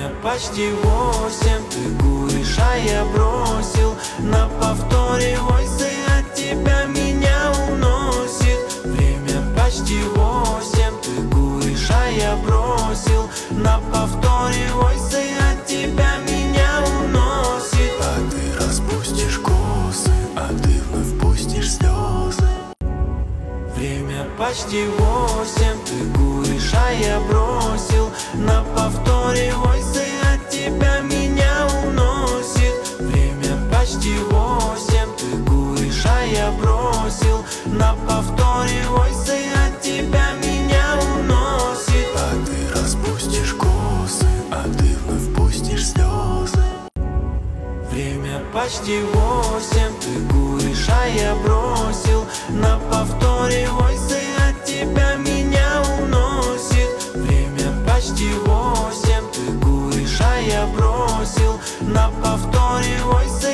Время почти 8, ты куришь, а я бросил. На повторе войсы от тебя меня уносит. Время почти 8, ты куришь, а я бросил. На повторе войсы от тебя меня уносит. А ты распустишь косы, а ты вновь пустишь слезы. Время почти 8, ты куришь, а я бросил. На повторе войсы от тебя меня уносит. Время почти 8, ты куришь, а я бросил. На повторе войсы от тебя меня уносит. А ты распустишь косы, а ты вновь пустишь слезы. Время почти 8, ты куришь, а я бросил. На повторе войсы от тебя меня уносит. Время почти 8, ты куришь, а я бросил. На повторе войсы